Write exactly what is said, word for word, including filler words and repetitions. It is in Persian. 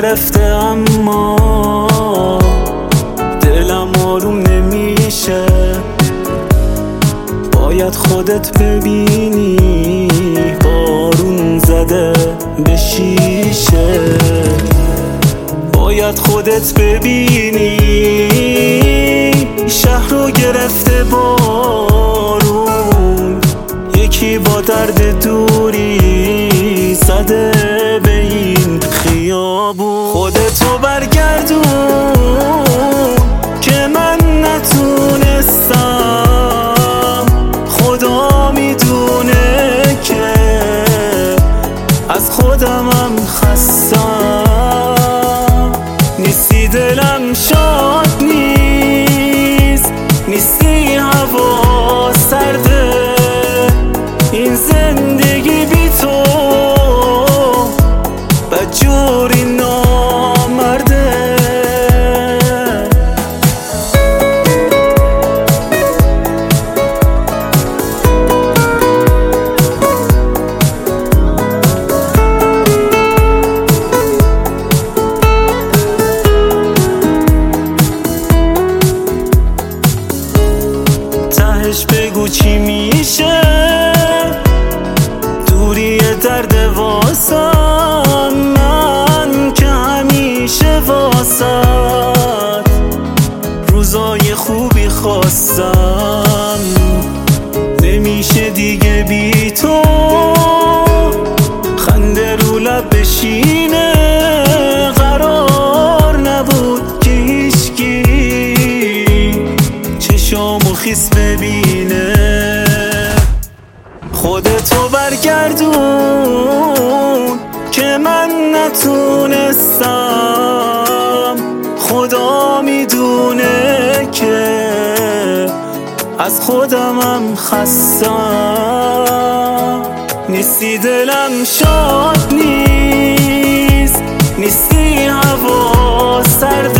گرفته اما دلم آروم نمیشه. باید خودت ببینی بارون زده به شیشه. باید خودت ببینی شهر رو گرفته بارون. یکی با درد دوری زده به این خیابون. خودتو برگردون که من نتونستم. خدا میدونه که از خودمم خستم. نیستی دلم شاد نیست، نیستی هوا سرده. این زندگی بی تو بدجوری نامرده. تهش بگو چی میشه دوری درد واسم. من که همیشه واسد روزای خوبی خواستم. نمیشه دیگه بی تو خنده رو لب بشینه. قرار نبود که هیچکی چشامو خیس ببینه. خودتو برگردون که من نتونستم. خدا میدونه که از خودمم خستم. نیستی دلم شاد نیست، نیستی هوا سرده.